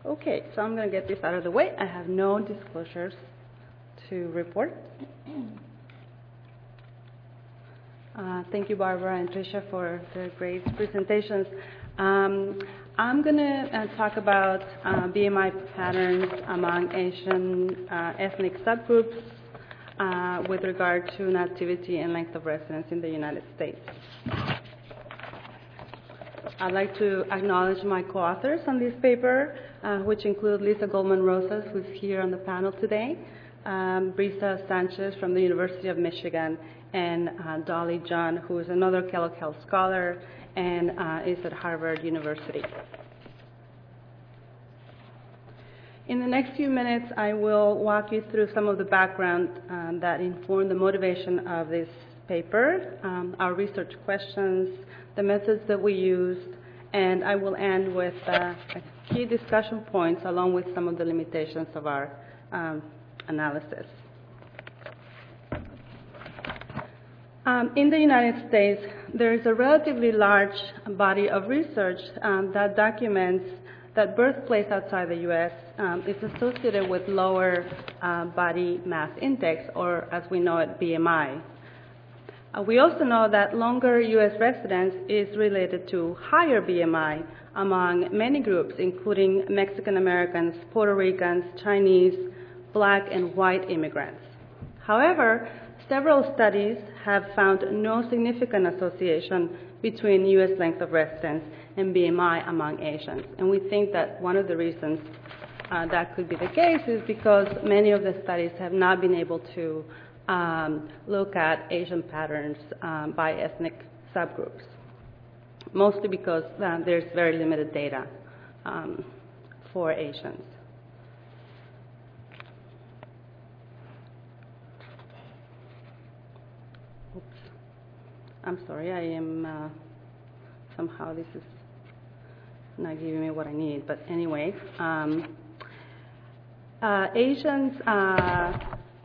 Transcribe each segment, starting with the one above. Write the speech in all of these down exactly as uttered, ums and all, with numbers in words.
Okay, so I'm going to get this out of the way. I have no disclosures to report. Uh, thank you, Barbara and Tricia, for the great presentations. Um, I'm going to uh, talk about uh, B M I patterns among Asian uh, ethnic subgroups uh, with regard to nativity and length of residence in the United States. I'd like to acknowledge my co-authors on this paper, uh, which include Lisa Goldman Rosas, who's here on the panel today, um, Brisa Sanchez from the University of Michigan, and uh, Dolly John, who is another Kellogg Health scholar and uh, is at Harvard University. In the next few minutes, I will walk you through some of the background um, that informed the motivation of this paper, um, our research questions, the methods that we used, and I will end with uh, key discussion points along with some of the limitations of our um, analysis. Um, in the United States, there is a relatively large body of research um, that documents that birthplace outside the U S um, is associated with lower uh, body mass index, or as we know it, B M I. Uh, we also know that longer U S residence is related to higher B M I among many groups, including Mexican Americans, Puerto Ricans, Chinese, Black, and white immigrants. However, several studies have found no significant association between U S length of residence and B M I among Asians. And we think that one of the reasons uh, that could be the case is because many of the studies have not been able to um, look at Asian patterns um, by ethnic subgroups, mostly because uh, there's very limited data um, for Asians. I'm sorry, I am, uh, somehow this is not giving me what I need, but anyway. Um, uh, Asians uh,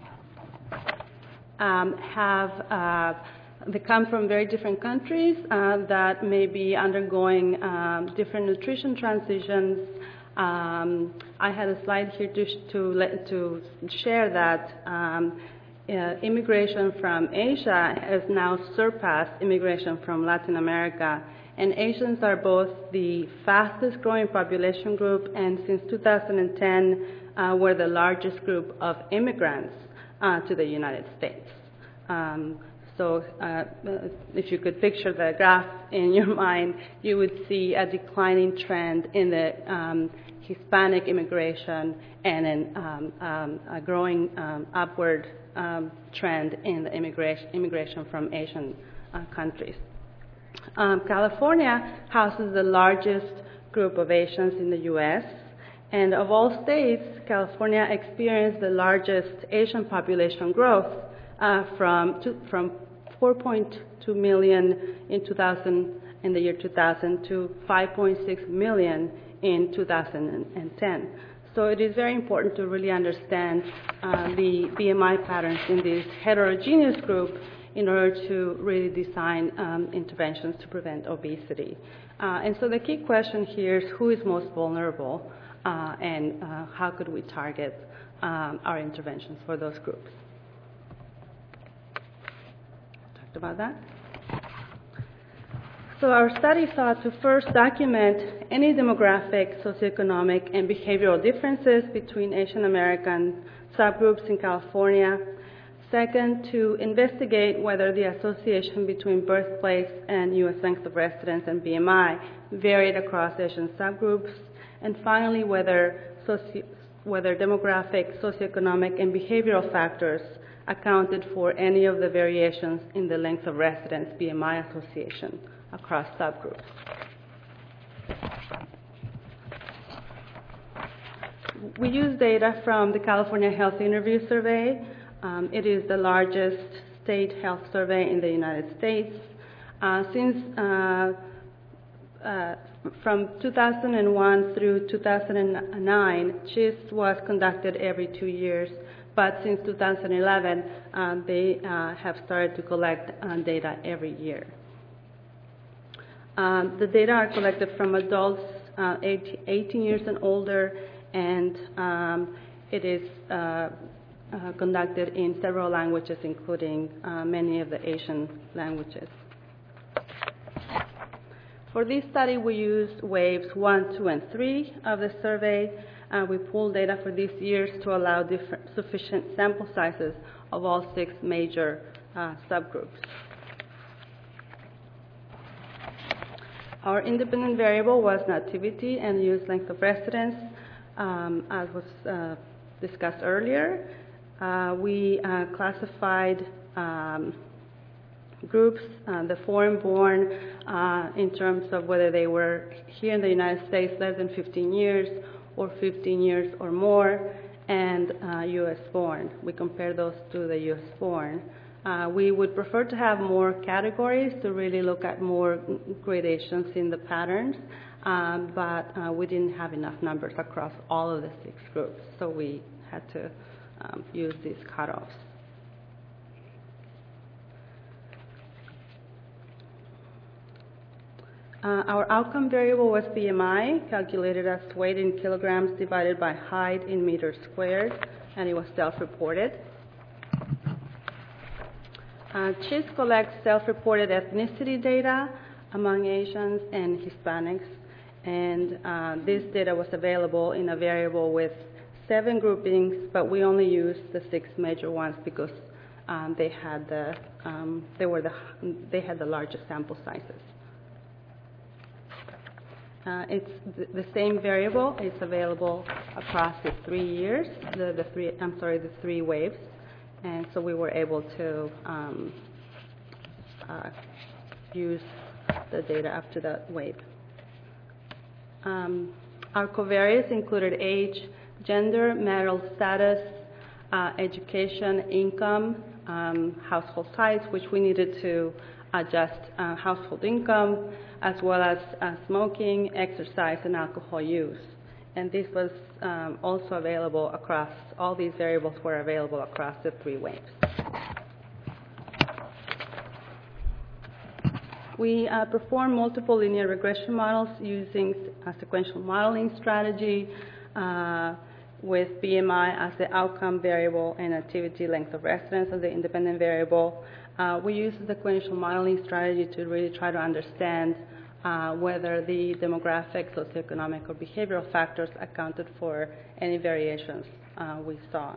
um, have, uh, they come from very different countries uh, that may be undergoing um, different nutrition transitions. Um, I had a slide here to, to, let, to share that um, Uh, immigration from Asia has now surpassed immigration from Latin America, and Asians are both the fastest growing population group and since two thousand ten uh, were the largest group of immigrants uh, to the United States. Um, so uh, if you could picture the graph in your mind, you would see a declining trend in the um, Hispanic immigration and an, um, um, a growing um, upward um, trend in the immigration, immigration from Asian uh, countries. Um, California houses the largest group of Asians in the U S, and of all states, California experienced the largest Asian population growth uh, from, to, from four point two million in, two thousand, in the year two thousand to five point six million in two thousand ten. So it is very important to really understand uh, the B M I patterns in this heterogeneous group in order to really design um, interventions to prevent obesity. Uh, and so the key question here is who is most vulnerable uh, and uh, how could we target um, our interventions for those groups. Talked about that. So our study sought to first document any demographic, socioeconomic, and behavioral differences between Asian American subgroups in California. Second, to investigate whether the association between birthplace and U S length of residence and B M I varied across Asian subgroups. And finally, whether, soci- whether demographic, socioeconomic, and behavioral factors accounted for any of the variations in the length of residence B M I association across subgroups. We use data from the California Health Interview Survey. Um, it is the largest state health survey in the United States. Uh, since uh, uh, from two thousand one through two thousand nine, CHIST was conducted every two years, but since two thousand eleven, uh, they uh, have started to collect uh, data every year. Um, the data are collected from adults uh, eighteen years and older and um, it is uh, uh, conducted in several languages, including uh, many of the Asian languages. For this study, we used waves one, two, and three of the survey. Uh, we pulled data for these years to allow different, sufficient sample sizes of all six major uh, subgroups. Our independent variable was nativity and use length of residence, um, as was uh, discussed earlier. Uh, we uh, classified um, groups, uh, the foreign-born, uh, in terms of whether they were here in the United States less than fifteen years or fifteen years or more, and uh, U S-born. We compare those to the U S-born. Uh, we would prefer to have more categories to really look at more gradations in the patterns, um, but uh, we didn't have enough numbers across all of the six groups, so we had to um, use these cutoffs. Uh, our outcome variable was B M I, calculated as weight in kilograms divided by height in meters squared, and it was self-reported. Uh, C I S collects self-reported ethnicity data among Asians and Hispanics, and uh, this data was available in a variable with seven groupings, but we only used the six major ones because um, they had the um, they were the they had the largest sample sizes. Uh, it's th the same variable. It's available across the three years, the, the three, I'm sorry, the three waves. And so we were able to um, uh, use the data up to that wave. Um, our covariates included age, gender, marital status, uh, education, income, um, household size, which we needed to adjust uh, household income, as well as uh, smoking, exercise, and alcohol use. And this was um, also available across, all these variables were available across the three waves. We uh, performed multiple linear regression models using a sequential modeling strategy uh, with B M I as the outcome variable and activity length of residence as the independent variable. Uh, we used the sequential modeling strategy to really try to understand uh, whether the demographic, socioeconomic, or behavioral factors accounted for any variations uh, we saw.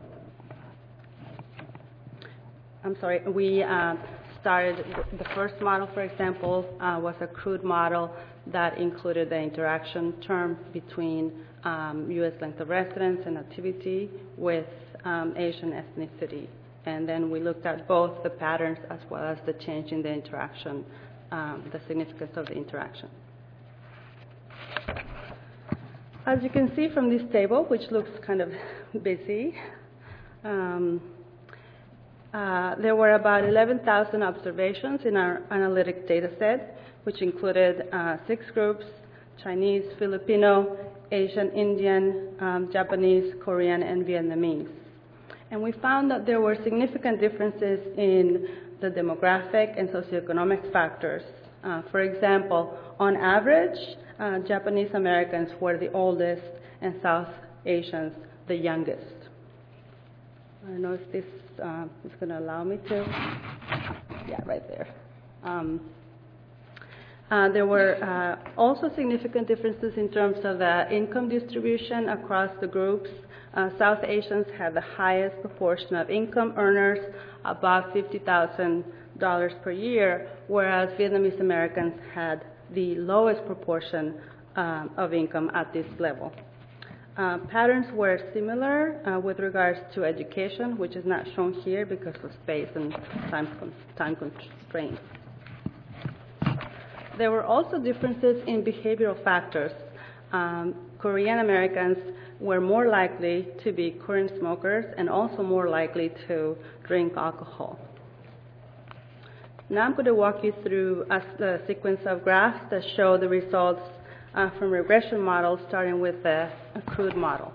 I'm sorry, we uh, started, the first model, for example, uh, was a crude model that included the interaction term between um, U S length of residence and activity with um, Asian ethnicity. And then we looked at both the patterns as well as the change in the interaction, um, the significance of the interaction. As you can see from this table, which looks kind of busy, um, uh, there were about eleven thousand observations in our analytic data set, which included uh, six groups: Chinese, Filipino, Asian, Indian, um, Japanese, Korean, and Vietnamese. And we found that there were significant differences in the demographic and socioeconomic factors. Uh, for example, on average, uh, Japanese Americans were the oldest and South Asians the youngest. I don't know if this uh, is going to allow me to. Yeah, right there. Um, uh, there were uh, also significant differences in terms of the income distribution across the groups. Uh, South Asians had the highest proportion of income earners, about fifty thousand dollars per year, whereas Vietnamese Americans had the lowest proportion um, of income at this level. Uh, patterns were similar uh, with regards to education, which is not shown here because of space and time, con time constraints. There were also differences in behavioral factors. Um, Korean Americans were more likely to be current smokers and also more likely to drink alcohol. Now I'm going to walk you through a, a sequence of graphs that show the results uh, from regression models, starting with the a crude model.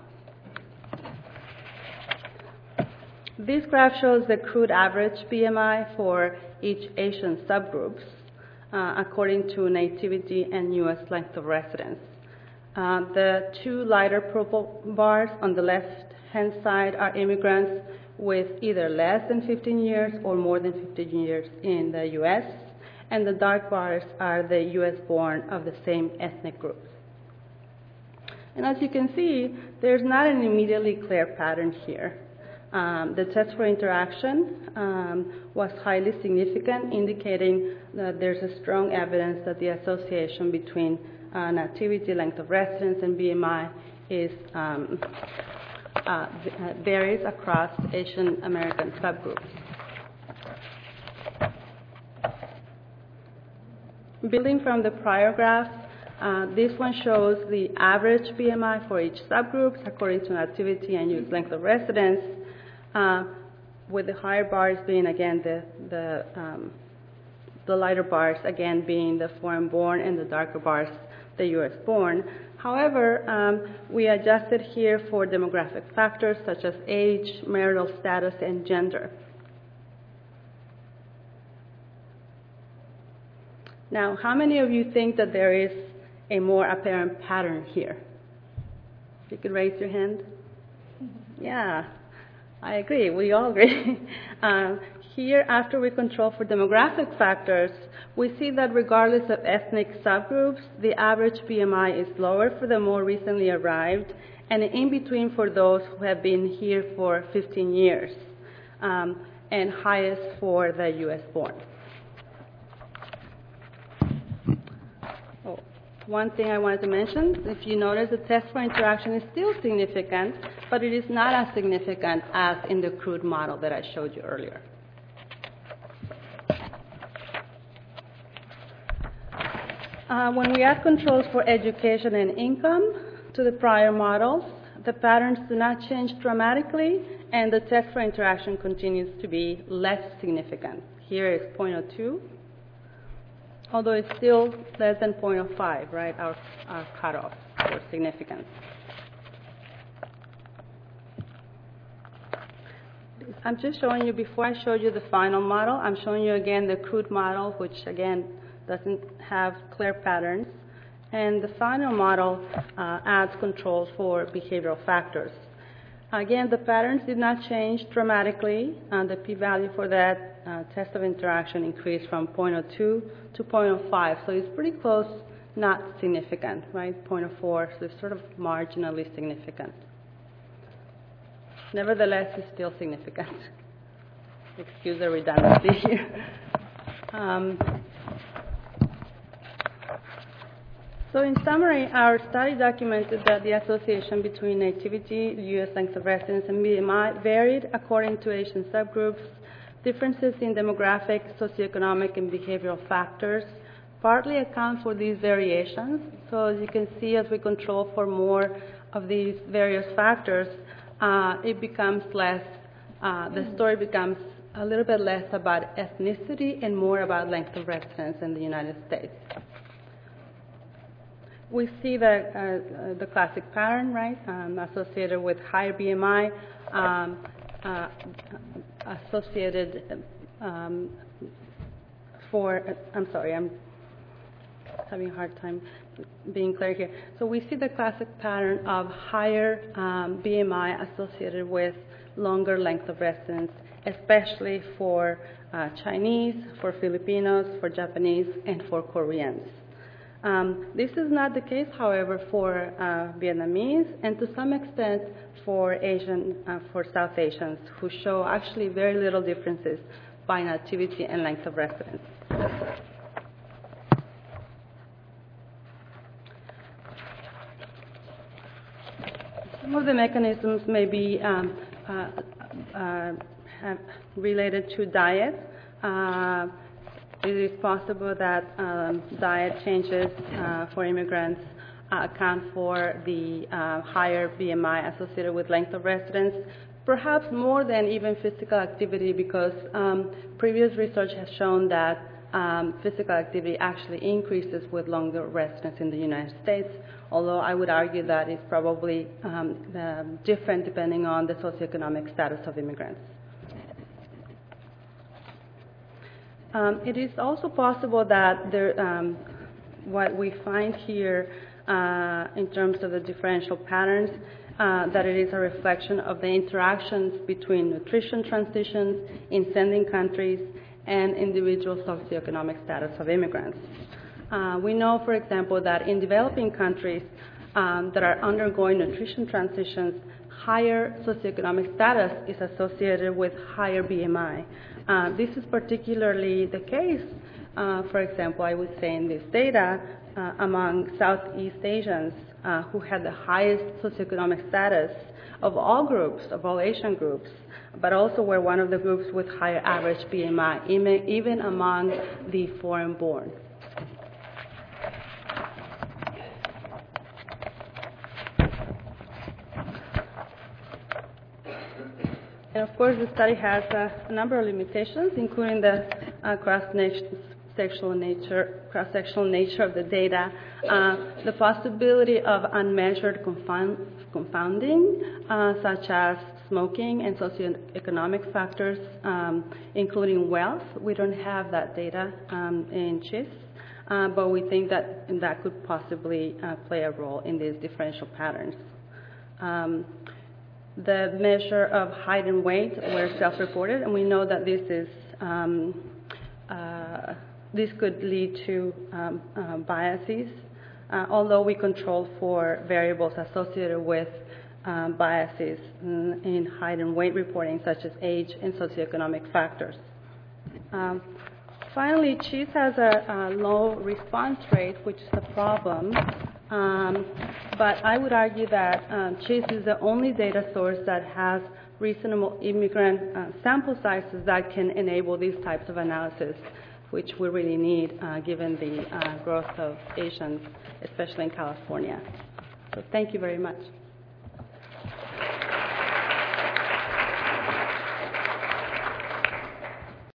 This graph shows the crude average B M I for each Asian subgroups uh, according to nativity and U S length of residence. Uh, the two lighter purple bars on the left-hand side are immigrants with either less than fifteen years or more than fifteen years in the U S, and the dark bars are the U S born of the same ethnic groups. And as you can see, there's not an immediately clear pattern here. Um, the test for interaction um, was highly significant, indicating that there's a strong evidence that the association between uh, nativity, length of residence, and B M I is um, uh, varies across Asian American subgroups. Building from the prior graph, uh, this one shows the average B M I for each subgroup according to nativity and use length of residence, uh, with the higher bars being again the the, um, the lighter bars again being the foreign born and the darker bars the U S born. However, um, we adjusted here for demographic factors such as age, marital status, and gender. Now, how many of you think that there is a more apparent pattern here? If you could raise your hand. Yeah, I agree. We all agree. uh, here, after we control for demographic factors, we see that regardless of ethnic subgroups, the average B M I is lower for the more recently arrived and in between for those who have been here for fifteen years, um, and highest for the U S born. Oh, one thing I wanted to mention, if you notice, the test for interaction is still significant, but it is not as significant as in the crude model that I showed you earlier. Uh, when we add controls for education and income to the prior models, the patterns do not change dramatically, and the test for interaction continues to be less significant. Here is zero point zero two, although it's still less than zero point zero five, right, our, our cutoff for significance. I'm just showing you, before I show you the final model, I'm showing you again the crude model, which again doesn't have clear patterns. And the final model uh, adds controls for behavioral factors. Again, the patterns did not change dramatically. Uh, the p-value for that uh, test of interaction increased from zero point zero two to zero point zero five. So it's pretty close, not significant, right? zero point zero four, so it's sort of marginally significant. Nevertheless, it's still significant. Excuse the redundancy here. Um, So in summary, our study documented that the association between nativity, U S length of residence, and B M I varied according to Asian subgroups. Differences in demographic, socioeconomic, and behavioral factors partly account for these variations. So as you can see, as we control for more of these various factors, uh, it becomes less, uh, the story becomes a little bit less about ethnicity and more about length of residence in the United States. We see the, uh, the classic pattern, right, um, associated with higher B M I, um, uh, associated um, for, uh, I'm sorry, I'm having a hard time being clear here. So we see the classic pattern of higher um, B M I associated with longer length of residence, especially for uh, Chinese, for Filipinos, for Japanese, and for Koreans. Um, this is not the case, however, for uh, Vietnamese and to some extent for Asian, uh, for South Asians, who show actually very little differences by nativity and length of residence. Some of the mechanisms may be um, uh, uh, related to diet. Uh, It is possible that um, diet changes uh, for immigrants uh, account for the uh, higher B M I associated with length of residence, perhaps more than even physical activity, because um, previous research has shown that um, physical activity actually increases with longer residence in the United States, although I would argue that it's probably um, uh, different depending on the socioeconomic status of immigrants. Um, it is also possible that there, um, what we find here uh, in terms of the differential patterns, uh, that it is a reflection of the interactions between nutrition transitions in sending countries and individual socioeconomic status of immigrants. Uh, we know, for example, that in developing countries um, that are undergoing nutrition transitions, higher socioeconomic status is associated with higher B M I. Uh, this is particularly the case, uh, for example, I would say in this data, uh, among Southeast Asians uh, who had the highest socioeconomic status of all groups, of all Asian groups, but also were one of the groups with higher average B M I, even, even among the foreign-born. And of course, the study has a number of limitations, including the uh, cross-sectional nature, cross-sectional nature of the data, uh, the possibility of unmeasured confound, confounding, uh, such as smoking and socioeconomic factors, um, including wealth. We don't have that data um, in C I S, uh, but we think that that could possibly uh, play a role in these differential patterns. Um, The measure of height and weight were self-reported, and we know that this is um, uh, this could lead to um, uh, biases, uh, although we control for variables associated with um, biases in, in height and weight reporting, such as age and socioeconomic factors. Um, finally, C I S has a, a low response rate, which is a problem. Um, but I would argue that um, C I S is the only data source that has reasonable immigrant uh, sample sizes that can enable these types of analysis, which we really need uh, given the uh, growth of Asians, especially in California. So thank you very much.